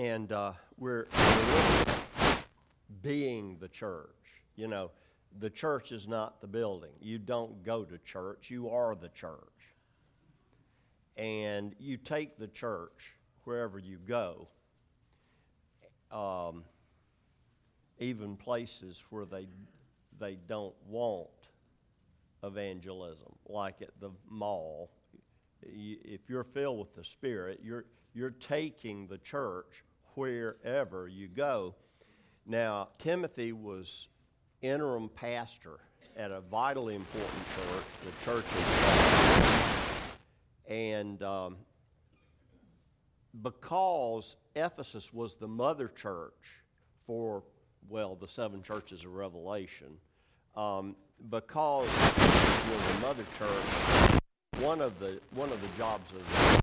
And we're looking at being the church. You know, the church is not the building. You don't go to church. You are the church. And you take the church wherever you go, even places where they don't want evangelism, like at the mall. If you're filled with the Spirit, you're taking the church wherever you go. Now, Timothy was interim pastor at a vitally important church, the Church of God. And because Ephesus was the mother church for, well, the 7 churches of Revelation, because it was the mother church, one of the jobs of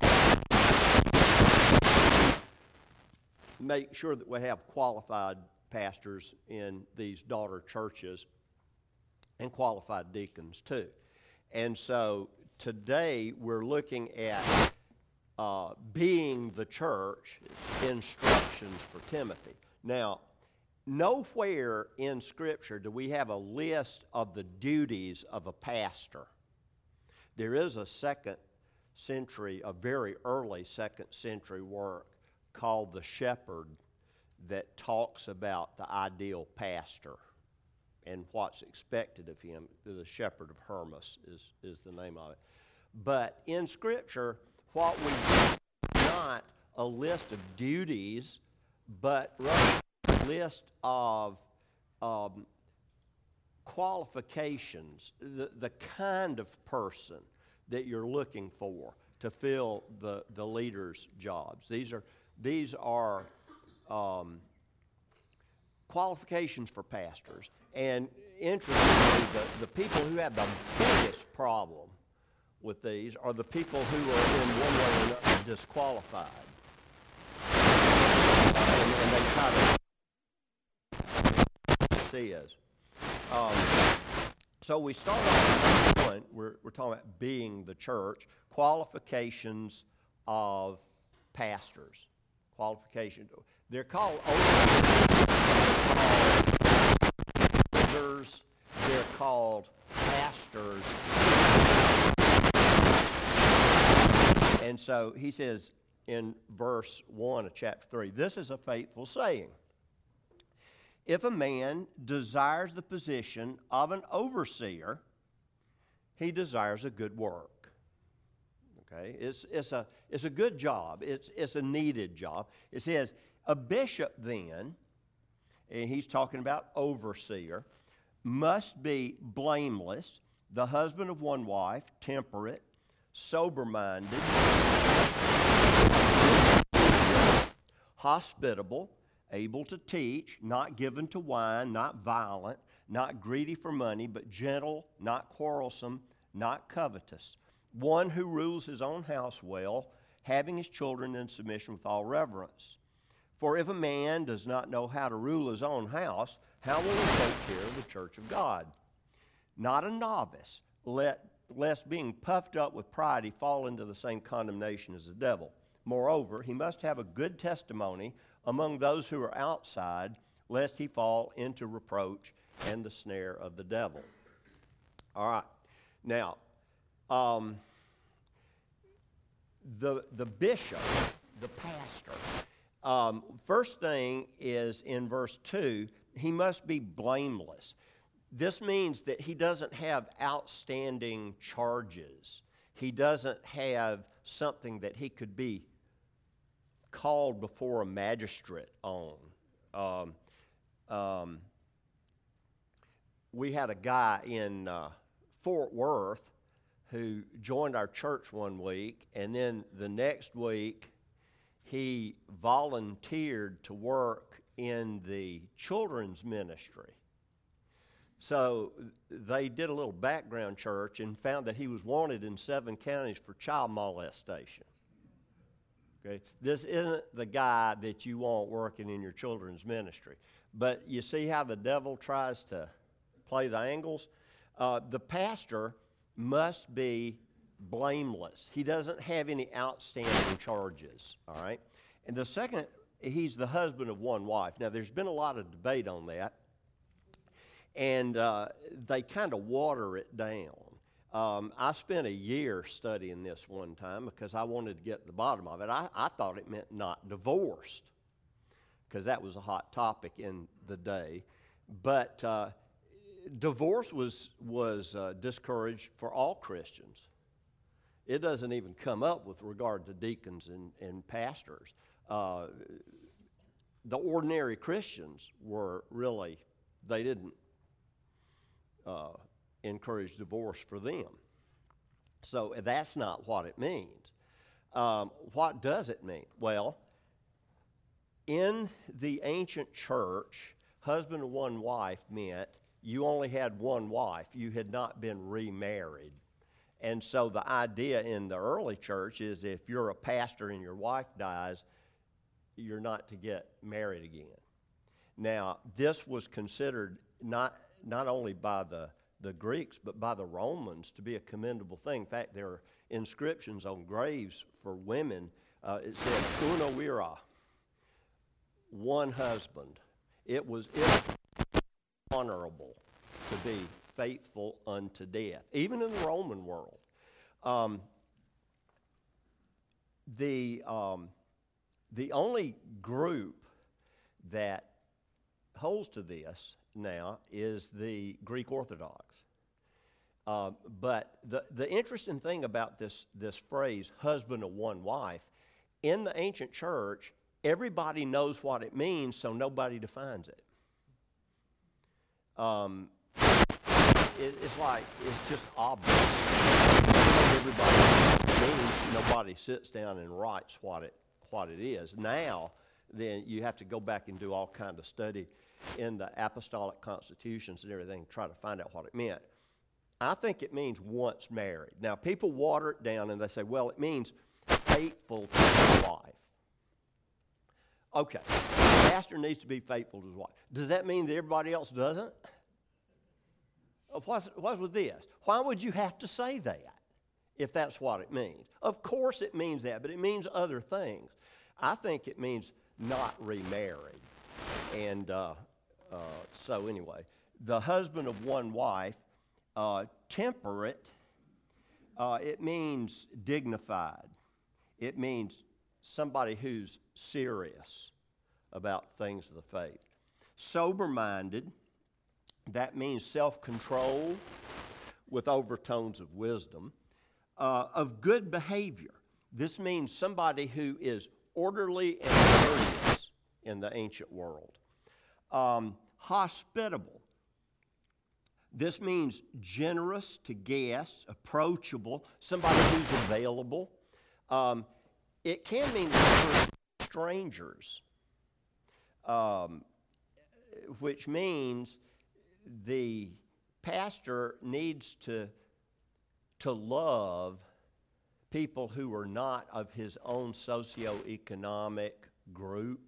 make sure that we have qualified pastors in these daughter churches and qualified deacons too. And so today we're looking at being the church, instructions for Timothy. Now, nowhere in Scripture do we have a list of the duties of a pastor. There is a very early second century work called The Shepherd that talks about the ideal pastor and what's expected of him. The Shepherd of Hermas is the name of it. But in Scripture, what we have is not a list of duties, but rather a list of qualifications, the kind of person that you're looking for to fill the leader's jobs. These are qualifications for pastors. And interestingly, the people who have the biggest problem with these are the people who are in one way or another disqualified. And they try to see us. So we start off with one. We're talking about being the church, qualifications of pastors. Qualifications. They're called elders. They're called pastors. And so he says in verse 1 of chapter 3, this is a faithful saying. If a man desires the position of an overseer, he desires a good work. Okay, it's a good job. It's a needed job. It says a bishop then, and he's talking about overseer, must be blameless, the husband of one wife, temperate, sober-minded, hospitable, able to teach, not given to wine, not violent, not greedy for money, but gentle, not quarrelsome, not covetous. One who rules his own house well, having his children in submission with all reverence. For if a man does not know how to rule his own house, how will he take care of the church of God? Not a novice, lest being puffed up with pride he fall into the same condemnation as the devil. Moreover, he must have a good testimony among those who are outside, lest he fall into reproach and the snare of the devil. All right. Now, the bishop, the pastor, first thing is in verse 2, he must be blameless. This means that he doesn't have outstanding charges. He doesn't have something that he could be called before a magistrate on. We had a guy in Fort Worth who joined our church one week, and then the next week he volunteered to work in the children's ministry. So they did a little background search and found that he was wanted in 7 counties for child molestation. Okay, this isn't the guy that you want working in your children's ministry. But you see how the devil tries to play the angles? The pastor must be blameless. He doesn't have any outstanding charges, all right? And the second he's the husband of one wife. Now, there's been a lot of debate on that, and they kind of water it down. I spent a year studying this one time because I wanted to get to the bottom of it. I thought it meant not divorced, because that was a hot topic in the day. But divorce was discouraged for all Christians. It doesn't even come up with regard to deacons and pastors. The ordinary Christians were really, they didn't encourage divorce for them. So that's not what it means. What does it mean? Well, in the ancient church, husband and one wife meant you only had one wife. You had not been remarried. And so the idea in the early church is if you're a pastor and your wife dies, you're not to get married again. Now, this was considered not only by the Greeks, but by the Romans to be a commendable thing. In fact, there are inscriptions on graves for women. It said, una vira, one husband. It was honorable to be faithful unto death, even in the Roman world. The only group that holds to this now is the Greek Orthodox. But the interesting thing about this phrase, husband of one wife, in the ancient church, everybody knows what it means, so nobody defines it. It's just obvious. Everybody means, nobody sits down and writes what it is. Now, then you have to go back and do all kind of study in the apostolic constitutions and everything to try to find out what it meant. I think it means once married. Now, people water it down and they say, well, it means faithful to his wife. Okay, the pastor needs to be faithful to his wife. Does that mean that everybody else doesn't? What's with this? Why would you have to say that if that's what it means? Of course it means that, but it means other things. I think it means not remarried. And so anyway, the husband of one wife, temperate, it means dignified. It means somebody who's serious about things of the faith. Sober-minded, that means self-control with overtones of wisdom. Of good behavior, this means somebody who is orderly and courteous in the ancient world. Hospitable, this means generous to guests, approachable, somebody who's available. It can mean strangers, which means the pastor needs to love people who are not of his own socioeconomic group.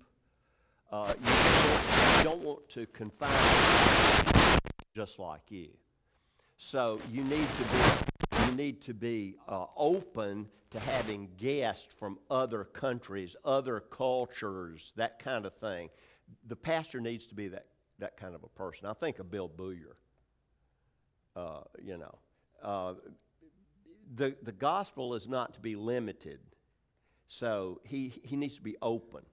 You don't want to confine just like you. So you need to be open to having guests from other countries, other cultures, that kind of thing. The pastor needs to be that kind of a person. I think of Bill Booyer. The gospel is not to be limited, so he needs to be open.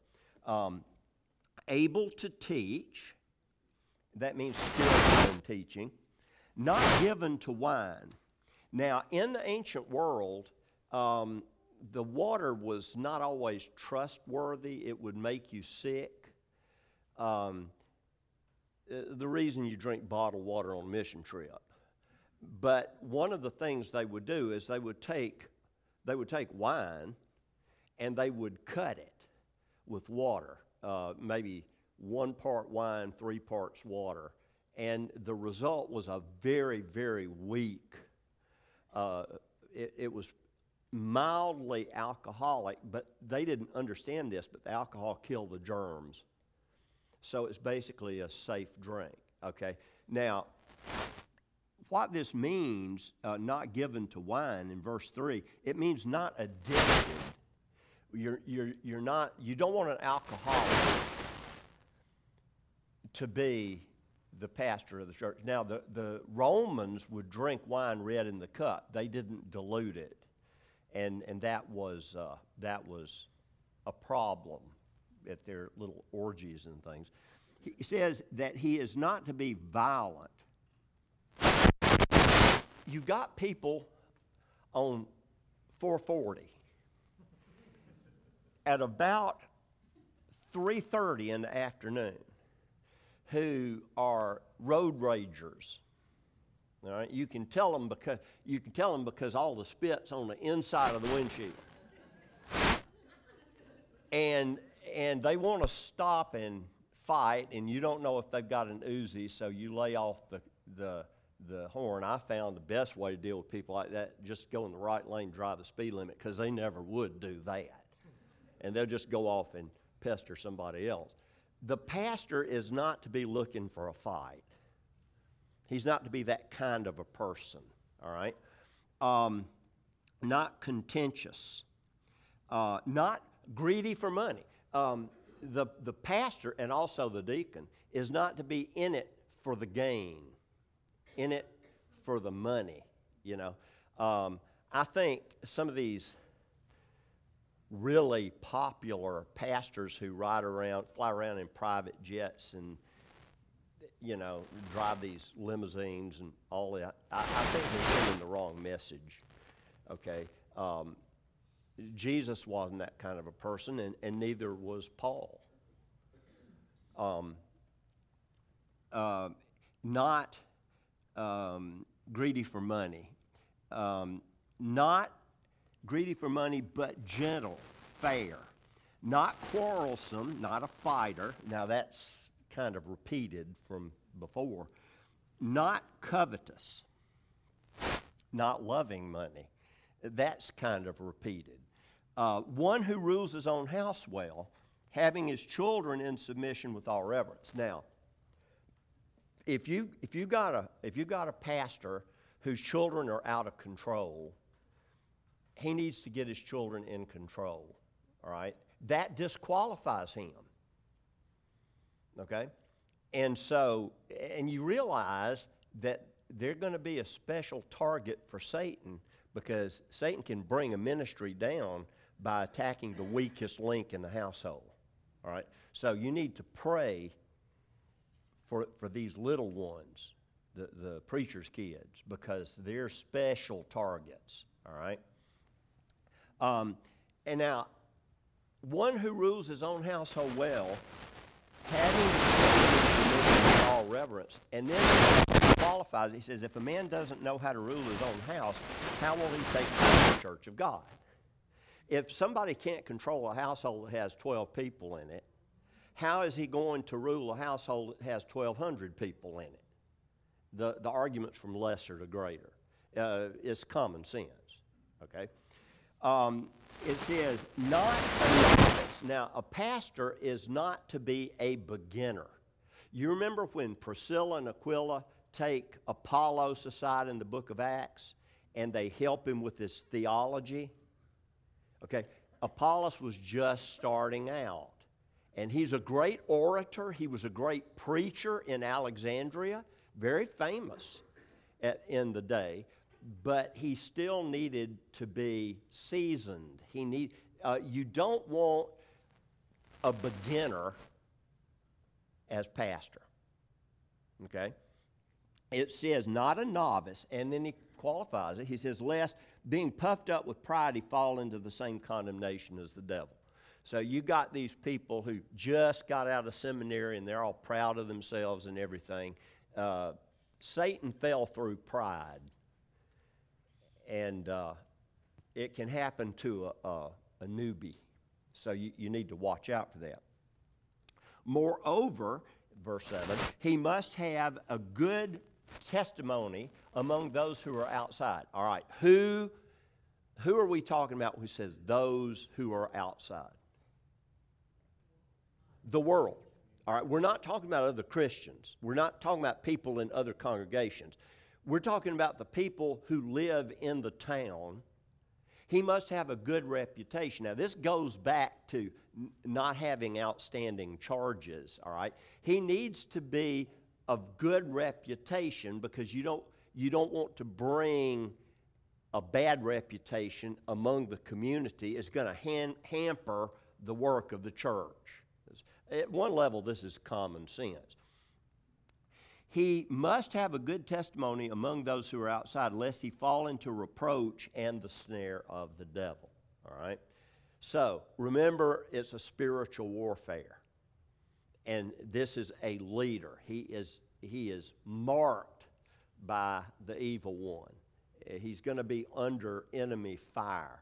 Able to teach, that means skillful in teaching. Not given to wine. Now, in the ancient world, the water was not always trustworthy. It would make you sick. The reason you drink bottled water on a mission trip. But one of the things they would do is they would take wine and they would cut it with water, maybe 1 part wine, 3 parts water. And the result was a very, very weak, it was mildly alcoholic, but they didn't understand this, but the alcohol killed the germs. So it's basically a safe drink, okay? Now, what this means, not given to wine in verse 3, it means not addicted, You don't want an alcoholic to be the pastor of the church. Now, the Romans would drink wine red in the cup. They didn't dilute it, and that was a problem at their little orgies and things. He says that he is not to be violent. You got people on 440 at about 3:30 in the afternoon who are road ragers. All right, you can tell them because all the spit's on the inside of the windshield, and they want to stop and fight, and you don't know if they've got an Uzi, so you lay off the horn. I found the best way to deal with people like that, just go in the right lane, drive the speed limit, because they never would do that, and they'll just go off and pester somebody else. The pastor is not to be looking for a fight. He's not to be that kind of a person, all right? Not contentious, not greedy for money. The pastor and also the deacon is not to be in it for the gain, in it for the money, you know. I think some of these really popular pastors who fly around in private jets and, you know, drive these limousines and all that, I think they're sending the wrong message, okay? Jesus wasn't that kind of a person, and neither was Paul. Not greedy for money. Not greedy for money, but gentle, fair. Not quarrelsome, not a fighter. Now that's kind of repeated from before. Not covetous. Not loving money. That's kind of repeated. One who rules his own house well, having his children in submission with all reverence. Now, if you got a pastor whose children are out of control, he needs to get his children in control. All right, that disqualifies him. Okay, and you realize that they're going to be a special target for Satan, because Satan can bring a ministry down by attacking the weakest link in the household. All right? So you need to pray for these little ones, the preacher's kids, because they're special targets. All right? And now, one who rules his own household well, having all reverence, and then he qualifies, he says, if a man doesn't know how to rule his own house, how will he take care of the church of God? If somebody can't control a household that has 12 people in it, how is he going to rule a household that has 1,200 people in it? The argument's from lesser to greater. It's common sense, okay? It says, not a novice. Now, a pastor is not to be a beginner. You remember when Priscilla and Aquila take Apollos aside in the book of Acts, and they help him with his theology? Okay, Apollos was just starting out, and he's a great orator. He was a great preacher in Alexandria, very famous in the day, but he still needed to be seasoned. You don't want a beginner as pastor, okay? It says not a novice, and then he qualifies it. He says, lest being puffed up with pride, he fall into the same condemnation as the devil. So you got these people who just got out of seminary and they're all proud of themselves and everything. Satan fell through pride, and it can happen to a newbie. So you need to watch out for that. Moreover, verse 7, he must have a good testimony among those who are outside. All right, who are we talking about when he says those who are outside? The world. All right, we're not talking about other Christians. We're not talking about people in other congregations. We're talking about the people who live in the town. He must have a good reputation. Now, this goes back to not having outstanding charges, all right? He needs to be of good reputation because you don't want to bring a bad reputation among the community. It's going to hamper the work of the church. At one level, this is common sense. He must have a good testimony among those who are outside, lest he fall into reproach and the snare of the devil. All right? So, remember, it's a spiritual warfare. And this is a leader. He is marked by the evil one. He's going to be under enemy fire.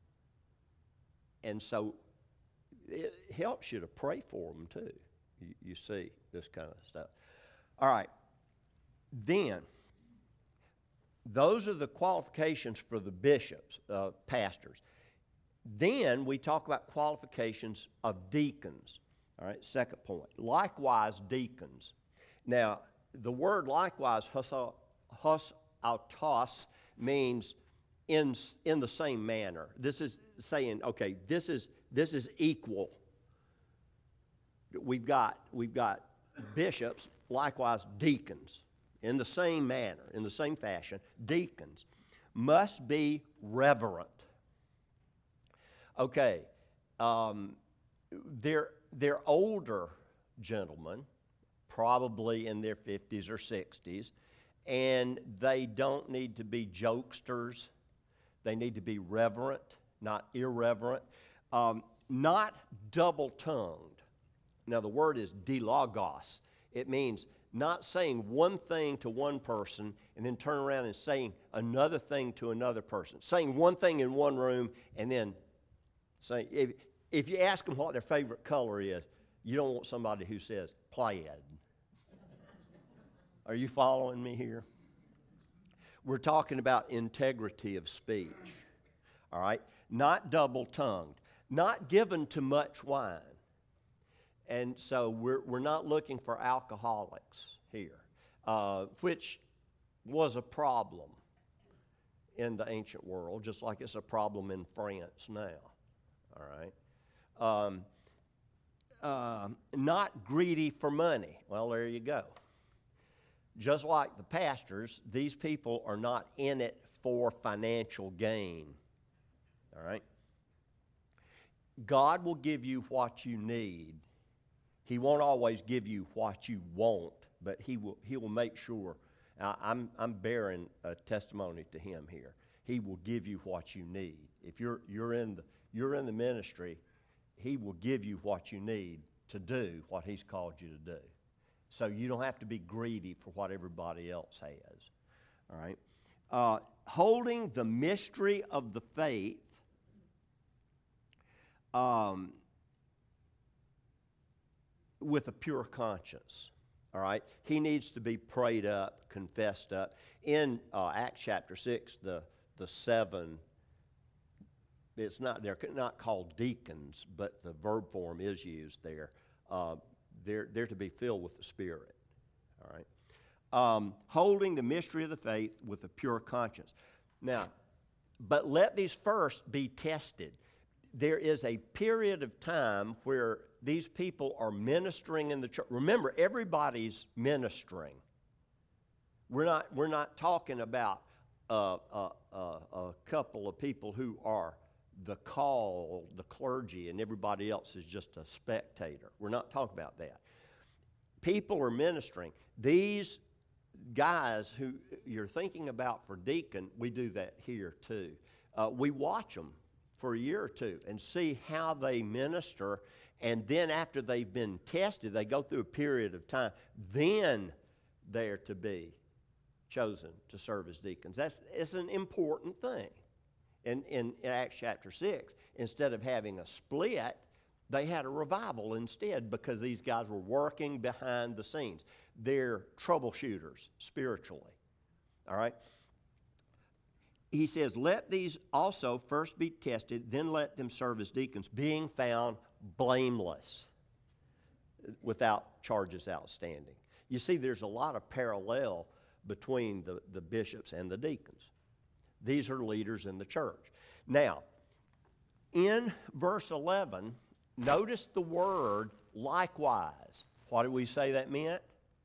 And so, it helps you to pray for him, too. You see this kind of stuff. All right, then, those are the qualifications for the bishops, pastors. Then we talk about qualifications of deacons. All right, second point. Likewise, deacons. Now, the word likewise, hosautos, means in the same manner. This is saying, okay, this is equal. We've got bishops, likewise deacons, in the same manner, in the same fashion. Deacons must be reverent. Okay, they're older gentlemen, probably in their 50s or 60s, and they don't need to be jokesters. They need to be reverent, not irreverent, not double-tongued. Now, the word is dilogos. It means not saying one thing to one person and then turn around and saying another thing to another person. Saying one thing in one room and then saying, if you ask them what their favorite color is, you don't want somebody who says plaid. Are you following me here? We're talking about integrity of speech, all right? Not double-tongued, not given to much wine. And so we're not looking for alcoholics here, which was a problem in the ancient world, just like it's a problem in France now, all right? Not greedy for money. Well, there you go. Just like the pastors, these people are not in it for financial gain, all right? God will give you what you need. He won't always give you what you want, but he will make sure. I'm bearing a testimony to him here. He will give you what you need. If you're in the ministry, he will give you what you need to do what he's called you to do. So you don't have to be greedy for what everybody else has. All right? Holding the mystery of the faith, with a pure conscience, all right? He needs to be prayed up, confessed up. In Acts chapter 6, the seven, they're not called deacons, but the verb form is used there. They're to be filled with the Spirit, all right? Holding the mystery of the faith with a pure conscience. Now, but let these first be tested. There is a period of time where these people are ministering in the church. Remember, everybody's ministering. We're not talking about a couple of people who are the clergy, and everybody else is just a spectator. We're not talking about that. People are ministering. These guys who you're thinking about for deacon, we do that here too. We watch them for a year or two and see how they minister, and then after they've been tested, they go through a period of time, then they're to be chosen to serve as deacons. It's an important thing. In Acts chapter 6, instead of having a split, they had a revival instead because these guys were working behind the scenes. They're troubleshooters spiritually, all right? He says, let these also first be tested, then let them serve as deacons, being found blameless, without charges outstanding. You see, there's a lot of parallel between the bishops and the deacons. These are leaders in the church. Now, in verse 11, notice the word likewise. What did we say that meant?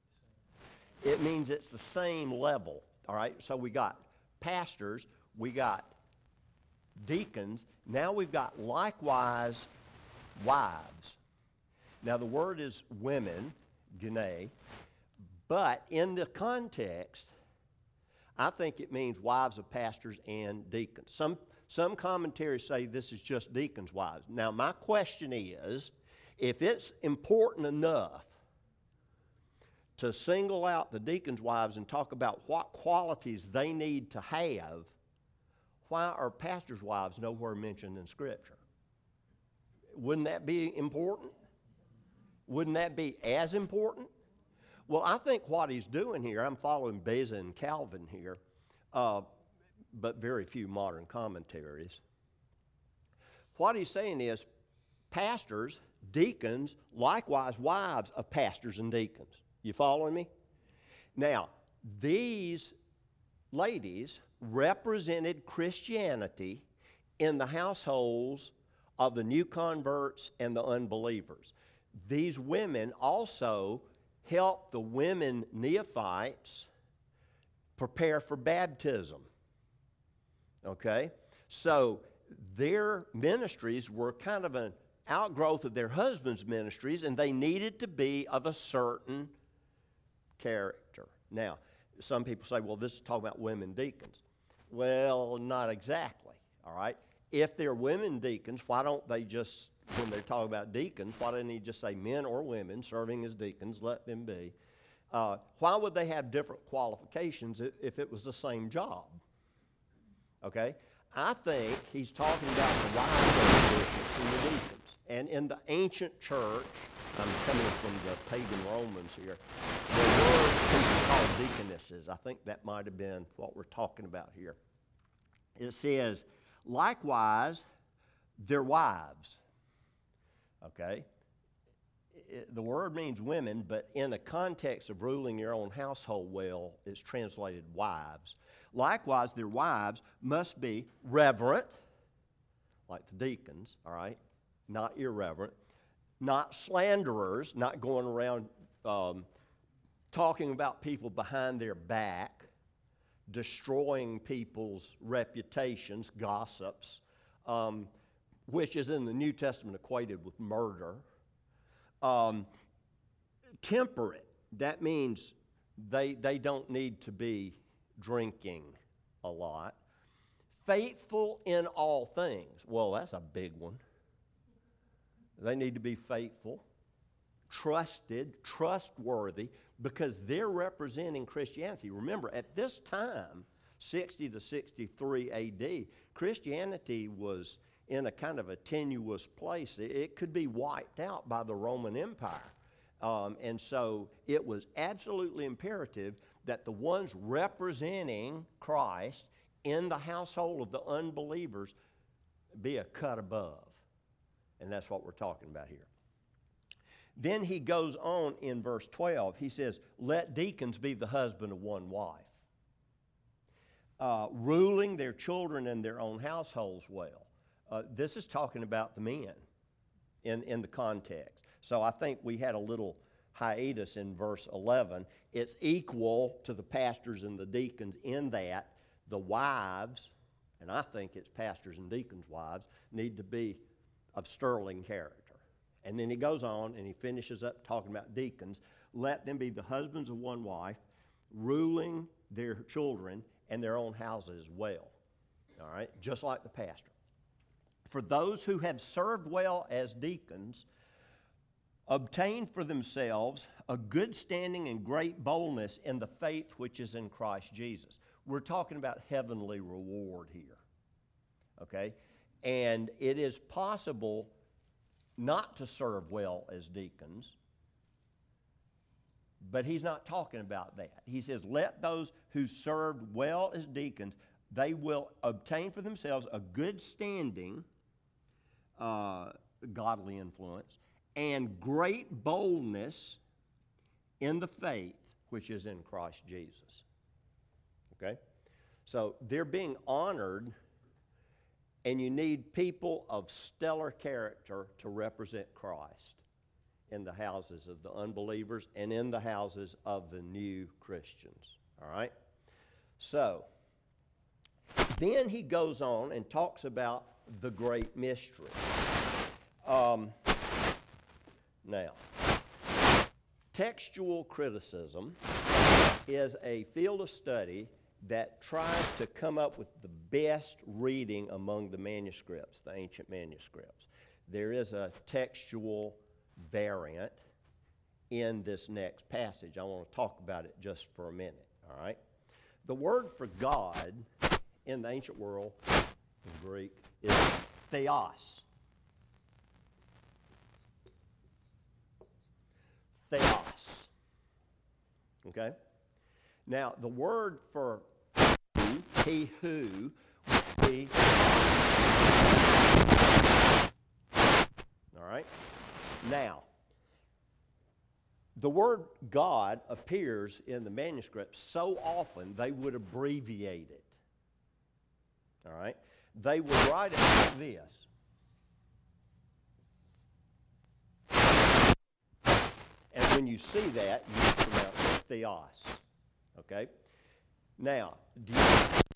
It means it's the same level, all right? So we got pastors, we got deacons, now we've got likewise wives. Now the word is women, gene, but in the context, I think it means wives of pastors and deacons. Some commentaries say this is just deacons' wives. Now my question is, if it's important enough to single out the deacons' wives and talk about what qualities they need to have, why are pastors' wives nowhere mentioned in Scripture? Wouldn't that be important? Wouldn't that be as important? Well, I think what he's doing here, I'm following Beza and Calvin here, but very few modern commentaries. What he's saying is pastors, deacons, likewise wives of pastors and deacons. You following me? Now, these ladies represented Christianity in the households of the new converts and the unbelievers. These women also helped the women neophytes prepare for baptism. Okay? So their ministries were kind of an outgrowth of their husbands' ministries, and they needed to be of a certain character. Now, some people say, well, this is talking about women deacons. Well, not exactly, all right? If they're women deacons, why don't they just, when they're talking about deacons, why don't they just say men or women serving as deacons, let them be? Why would they have different qualifications if it was the same job? Okay? I think he's talking about the wives of the bishops and the deacons. And in the ancient church, I'm coming from the pagan Romans here, there were people called deaconesses. I think that might have been what we're talking about here. It says, likewise, their wives. Okay? The word means women, but in the context of ruling your own household well, it's translated wives. Likewise, their wives must be reverent, like the deacons, all right? Not irreverent. Not slanderers, not going around talking about people behind their back, destroying people's reputations, gossips, which is in the New Testament equated with murder. Temperate, that means they don't need to be drinking a lot. Faithful in all things. Well, that's a big one. They need to be faithful, trusted, trustworthy, because they're representing Christianity. Remember, at this time, 60 to 63 AD, Christianity was in a kind of a tenuous place. It could be wiped out by the Roman Empire. And so it was absolutely imperative that the ones representing Christ in the household of the unbelievers be a cut above. And that's what we're talking about here. Then he goes on in verse 12. He says, let deacons be the husband of one wife, ruling their children and their own households well. This is talking about the men in the context. So I think we had a little hiatus in verse 11. It's equal to the pastors and the deacons in that the wives, and I think it's pastors and deacons' wives, need to be of sterling character. And then he goes on and he finishes up talking about deacons. Let them be the husbands of one wife, ruling their children and their own houses well. All right? Just like the pastor. For those who have served well as deacons, obtain for themselves a good standing and great boldness in the faith which is in Christ Jesus. We're talking about heavenly reward here. Okay? And it is possible not to serve well as deacons, but he's not talking about that. He says, let those who served well as deacons, they will obtain for themselves a good standing, godly influence, and great boldness in the faith which is in Christ Jesus. Okay? So they're being honored And you need people of stellar character to represent Christ in the houses of the unbelievers and in the houses of the new Christians. All right? So, then he goes on and talks about the great mystery. Now, textual criticism is a field of study that tries to come up with the best reading among the manuscripts, the ancient manuscripts. There is a textual variant in this next passage. I want to talk about it just for a minute, all right? The word for God in the ancient world, in Greek, is theos. Theos. Okay? Now, the word for he who would be, all right? Now, the word God appears in the manuscript so often they would abbreviate it. All right? They would write it like this. And when you see that, you pronounce it theos. Okay? Now, do you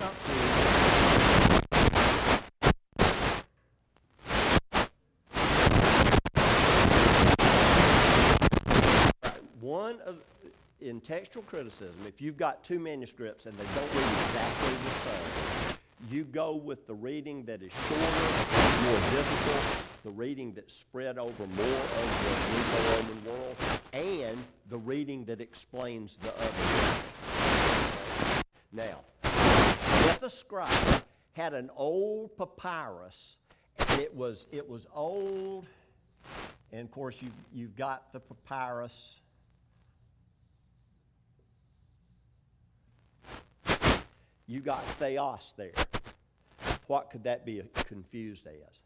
in textual criticism, if you've got two manuscripts and they don't read exactly the same, you go with the reading that is shorter, more difficult, the reading that's spread over more of the Greco-Roman world, and the reading that explains the other. Now, if a scribe had an old papyrus, and it was old, and of course you've got the papyrus. You got theos there. What could that be confused as?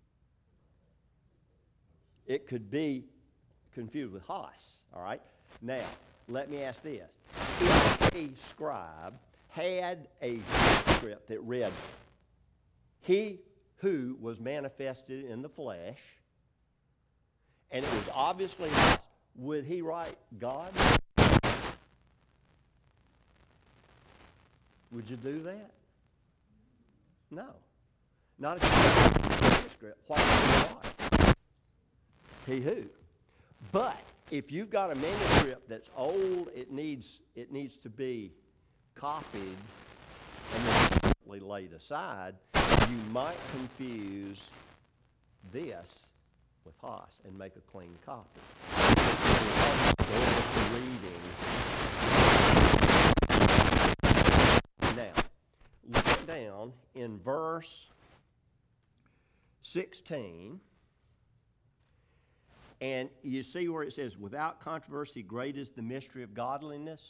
It could be confused with hos, all right? Now, let me ask this. If a scribe had a script that read, he who was manifested in the flesh, and it was obviously hos, would he write God? Would you do that? No. Not if you have a manuscript. What would you write? He who. But if you've got a manuscript that's old, it needs to be copied and then laid aside, you might confuse this with hos and make a clean copy. Reading. Now, look down in verse 16, and you see where it says, without controversy, great is the mystery of godliness.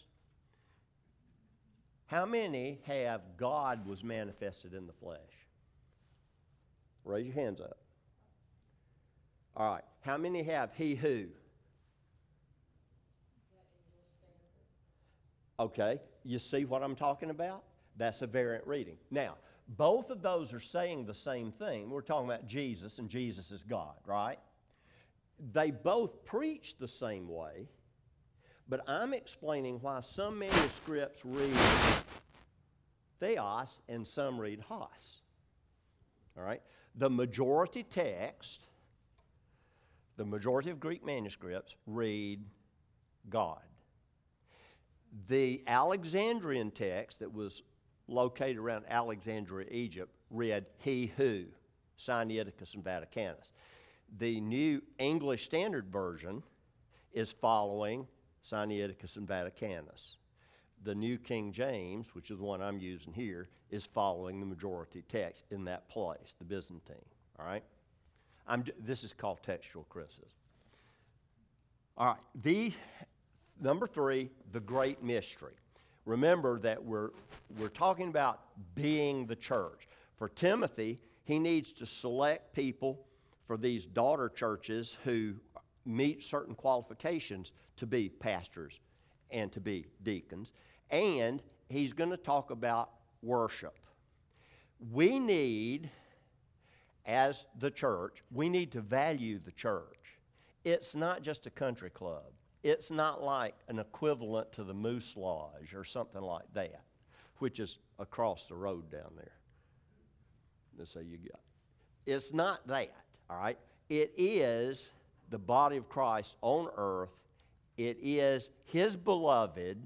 How many have God was manifested in the flesh? Raise your hands up. All right. How many have he who? Okay. You see what I'm talking about? That's a variant reading. Now, both of those are saying the same thing. We're talking about Jesus, and Jesus is God, right? They both preach the same way, but I'm explaining why some manuscripts read theos and some read hos. All right? The majority text, the majority of Greek manuscripts read God. The Alexandrian text that was located around Alexandria, Egypt, read he who, Sinaiticus and Vaticanus. The New English Standard Version is following Sinaiticus and Vaticanus. The New King James, which is the one I'm using here, is following the majority text in that place, the Byzantine. All right? This is called textual criticism. All right. Number 3, the great mystery. Remember that we're talking about being the church. For Timothy, he needs to select people for these daughter churches who meet certain qualifications to be pastors and to be deacons. And he's going to talk about worship. We need as the church, we need to value the church. It's not just a country club. It's not like an equivalent to the Moose Lodge or something like that, which is across the road down there. That's how you got. It's not that, all right? It is the body of Christ on earth. It is His beloved.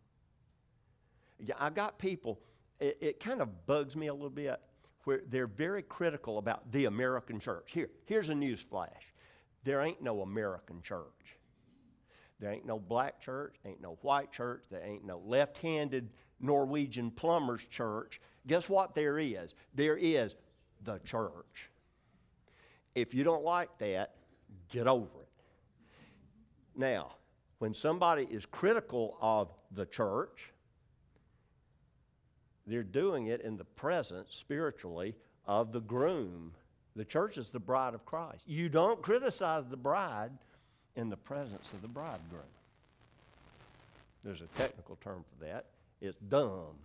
I got people, it kind of bugs me a little bit, where they're very critical about the American church. Here's a news flash. There ain't no American church. There ain't no black church, ain't no white church, there ain't no left-handed Norwegian plumber's church. Guess what there is? There is the church. If you don't like that, get over it. Now, when somebody is critical of the church, they're doing it in the presence, spiritually, of the groom. The church is the bride of Christ. You don't criticize the bride in the presence of the bridegroom. There's a technical term for that. It's dumb.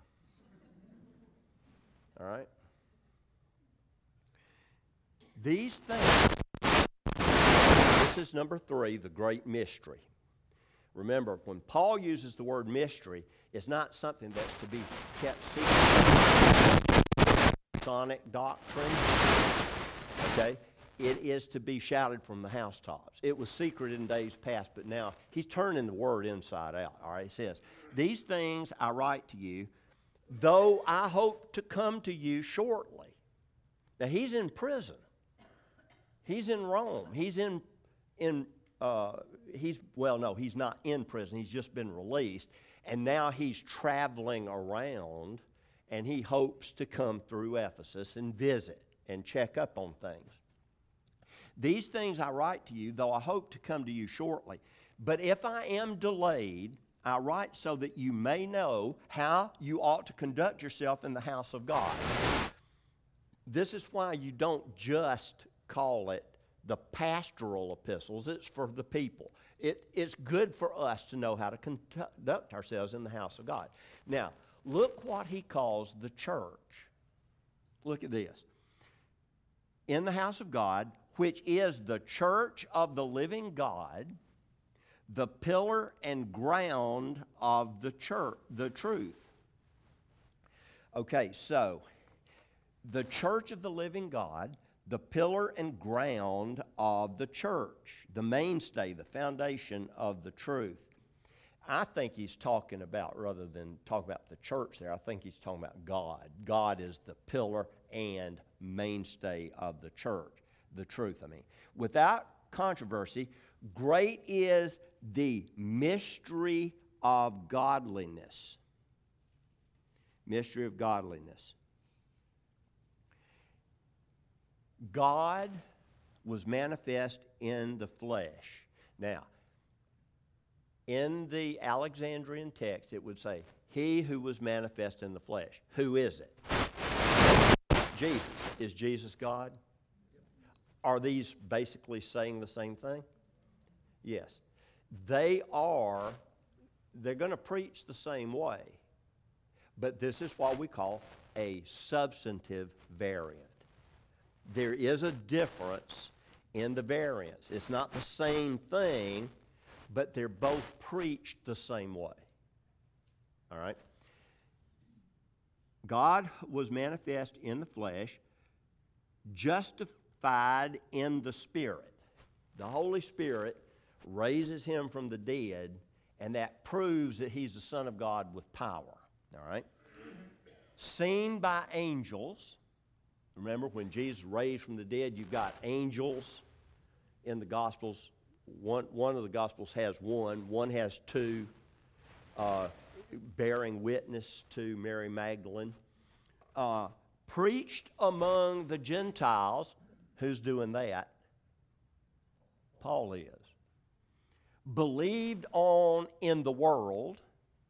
All right? These things, this is number 3, the great mystery. Remember, when Paul uses the word mystery, it's not something that's to be kept secret. Masonic doctrine, okay? It is to be shouted from the housetops. It was secret in days past, but now he's turning the word inside out. All right, he says, "These things I write to you, though I hope to come to you shortly." Now, he's in prison. He's in Rome. He's not in prison. He's just been released. And now he's traveling around, and he hopes to come through Ephesus and visit and check up on things. "These things I write to you, though I hope to come to you shortly. But if I am delayed, I write so that you may know how you ought to conduct yourself in the house of God." This is why you don't just call it the pastoral epistles. It's for the people. It's good for us to know how to conduct ourselves in the house of God. Now, look what he calls the church. Look at this. "In the house of God, which is the church of the living God, the pillar and ground of the church, the truth." Okay, so the church of the living God, the pillar and ground of the church, the mainstay, the foundation of the truth. I think he's talking about, rather than talk about the church there, I think he's talking about God. God is the pillar and mainstay of the church, the truth, I mean. "Without controversy, great is the mystery of godliness." Mystery of godliness. God was manifest in the flesh. Now, in the Alexandrian text, it would say, "He who was manifest in the flesh." Who is it? Jesus. Is Jesus God? Are these basically saying the same thing? Yes. They're going to preach the same way. But this is what we call a substantive variant. There is a difference in the variants. It's not the same thing, but they're both preached the same way. All right? God was manifest in the flesh, justified in the Spirit. The Holy Spirit raises him from the dead, and that proves that he's the Son of God with power. All right? Seen by angels. Remember, when Jesus raised from the dead, you've got angels in the Gospels. One of the Gospels has one has 2, bearing witness to Mary Magdalene. Preached among the Gentiles. Who's doing that? Paul is. Believed on in the world.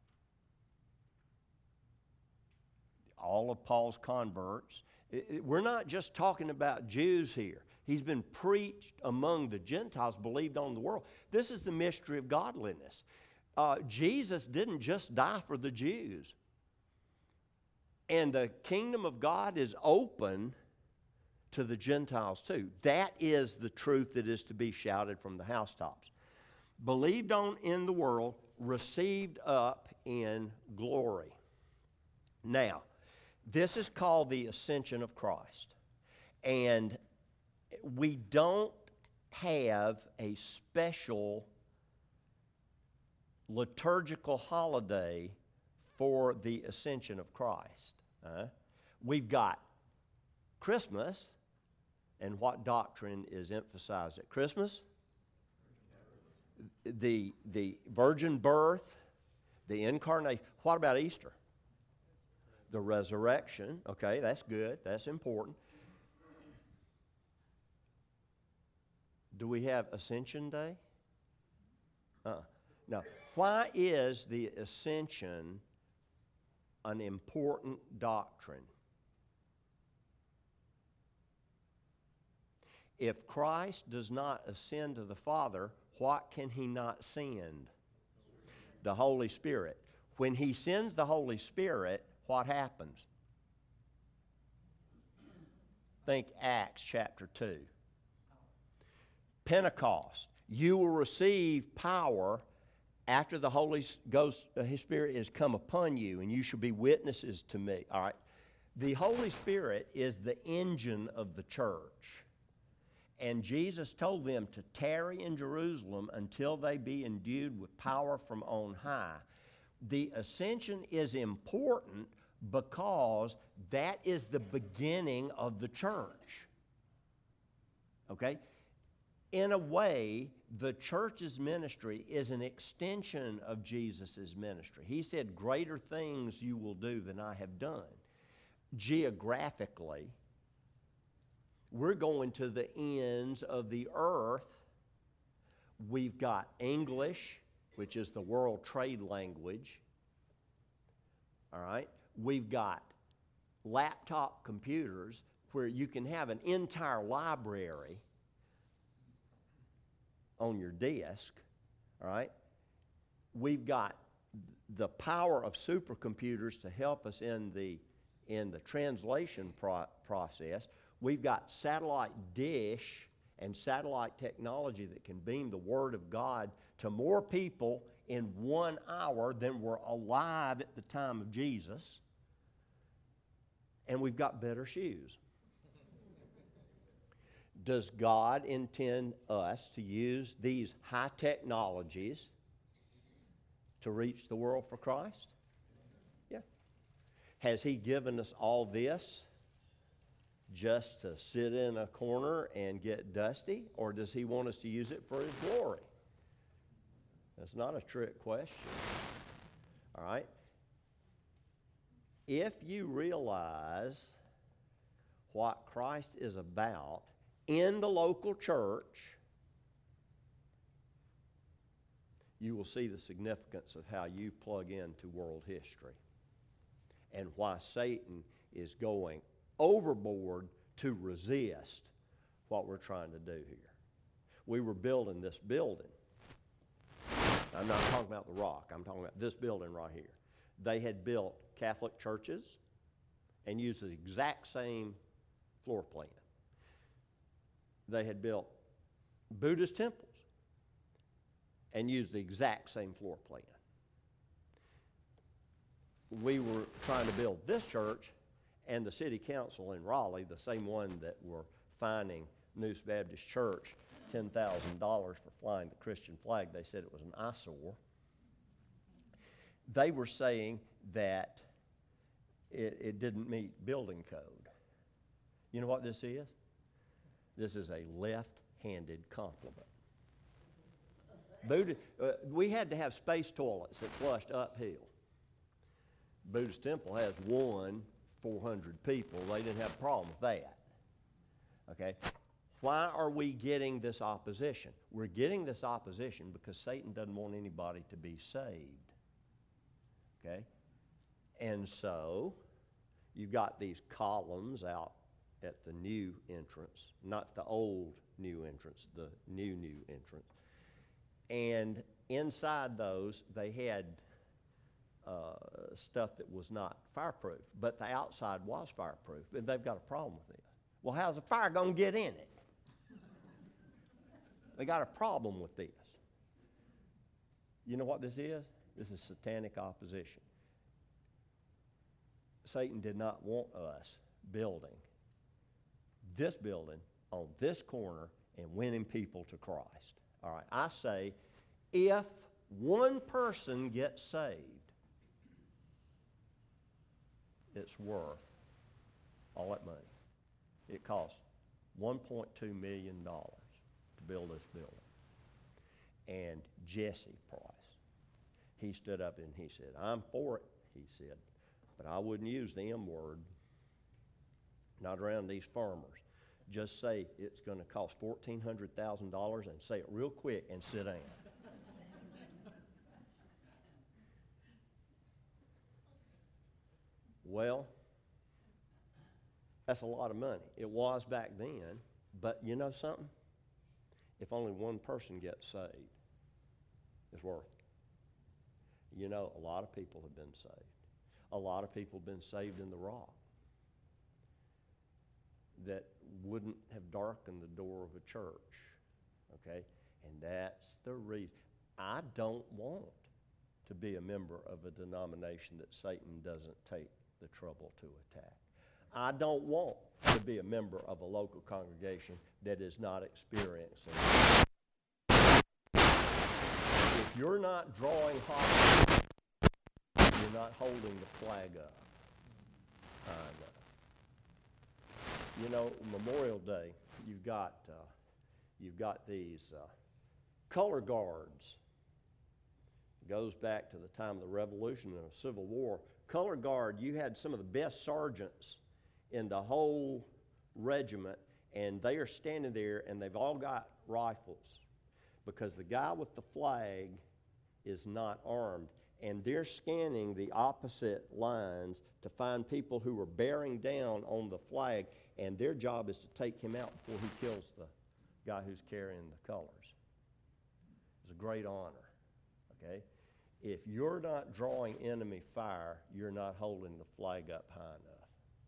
All of Paul's converts. We're not just talking about Jews here. He's been preached among the Gentiles, believed on the world. This is the mystery of godliness. Jesus didn't just die for the Jews. And the kingdom of God is open to the Gentiles too. That is the truth that is to be shouted from the housetops. Believed on in the world, received up in glory. Now, this is called the ascension of Christ. And we don't have a special liturgical holiday for the ascension of Christ. We've got Christmas, and what doctrine is emphasized at Christmas? The virgin birth, the incarnation. What about Easter? The resurrection. Okay, that's good. That's important. Do we have Ascension Day? No. Why is the ascension an important doctrine? If Christ does not ascend to the Father, what can he not send? The Holy Spirit. When he sends the Holy Spirit, what happens? Think Acts chapter 2. Pentecost. You will receive power after the Holy Spirit has come upon you, and you shall be witnesses to me. All right. The Holy Spirit is the engine of the church. And Jesus told them to tarry in Jerusalem until they be endued with power from on high. The ascension is important because that is the beginning of the church. Okay? In a way, the church's ministry is an extension of Jesus' ministry. He said, greater things you will do than I have done. Geographically, we're going to the ends of the earth. We've got English, which is the world trade language. All right? We've got laptop computers where you can have an entire library on your desk. All right? We've got the power of supercomputers to help us in the translation process. We've got satellite dish and satellite technology that can beam the Word of God to more people in 1 hour than were alive at the time of Jesus. And we've got better shoes. Does God intend us to use these high technologies to reach the world for Christ? Yeah. Has He given us all this just to sit in a corner and get dusty, or does He want us to use it for His glory? That's not a trick question. All right? If you realize what Christ is about in the local church, you will see the significance of how you plug into world history and why Satan is going overboard to resist what we're trying to do here. We were building this building. I'm not talking about the rock. I'm talking about this building right here. They had built Catholic churches and used the exact same floor plan. They had built Buddhist temples and used the exact same floor plan. We were trying to build this church, and the city council in Raleigh, the same one that were fining Noose Baptist Church $10,000 for flying the Christian flag, they said it was an eyesore. They were saying that it didn't meet building code. You know what this is? This is a left-handed compliment. We had to have space toilets that flushed uphill. Buddhist temple has 400 people. They didn't have a problem with that. Okay? Why are we getting this opposition? We're getting this opposition because Satan doesn't want anybody to be saved. Okay? And so, you've got these columns out at the new entrance, not the old new entrance, the new entrance. And inside those, they had stuff that was not fireproof, but the outside was fireproof, and they've got a problem with it. Well, how's the fire going to get in it? They got a problem with this. You know what this is? This is satanic opposition. Satan did not want us building this building on this corner and winning people to Christ. All right, I say if one person gets saved, it's worth all that money. It cost $1.2 million to build this building. And Jesse Price, he stood up and he said, I'm for it, he said, but I wouldn't use the M word, not around these farmers. Just say it's going to cost $1,400,000 and say it real quick and sit down. Well, that's a lot of money. It was back then, but you know something? If only one person gets saved, it's worth it. You know, a lot of people have been saved. A lot of people have been saved in the Rock that wouldn't have darkened the door of a church, okay? And that's the reason. I don't want to be a member of a denomination that Satan doesn't take the trouble to attack. I don't want to be a member of a local congregation that is not experiencing. If you're not drawing hot, you're not holding the flag up. You know, Memorial Day, you've got these color guards. It goes back to the time of the Revolution and the Civil War. Color guard, you had some of the best sergeants in the whole regiment, and they are standing there, and they've all got rifles because the guy with the flag is not armed, and they're scanning the opposite lines to find people who are bearing down on the flag, and their job is to take him out before he kills the guy who's carrying the colors. It's a great honor, okay? If you're not drawing enemy fire, you're not holding the flag up high enough.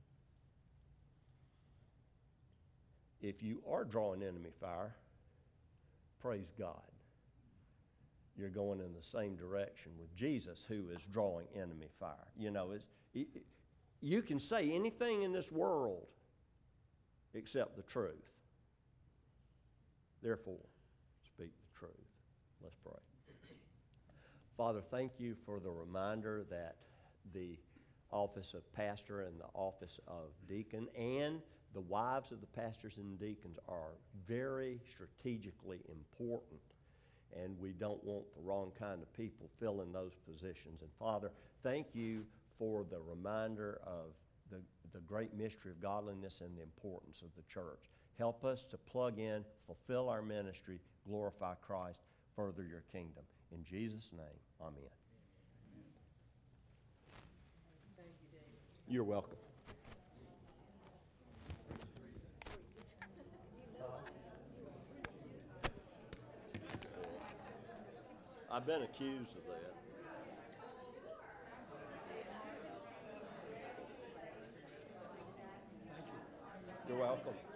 If you are drawing enemy fire, praise God. You're going in the same direction with Jesus, who is drawing enemy fire. You know, you can say anything in this world except the truth. Therefore, speak the truth. Let's pray. Father, thank you for the reminder that the office of pastor and the office of deacon and the wives of the pastors and deacons are very strategically important, and we don't want the wrong kind of people filling those positions. And Father, thank you for the reminder of the great mystery of godliness and the importance of the church. Help us to plug in, fulfill our ministry, glorify Christ, further your kingdom. In Jesus' name, amen. Thank you, David. You're welcome. I've been accused of that. You're welcome.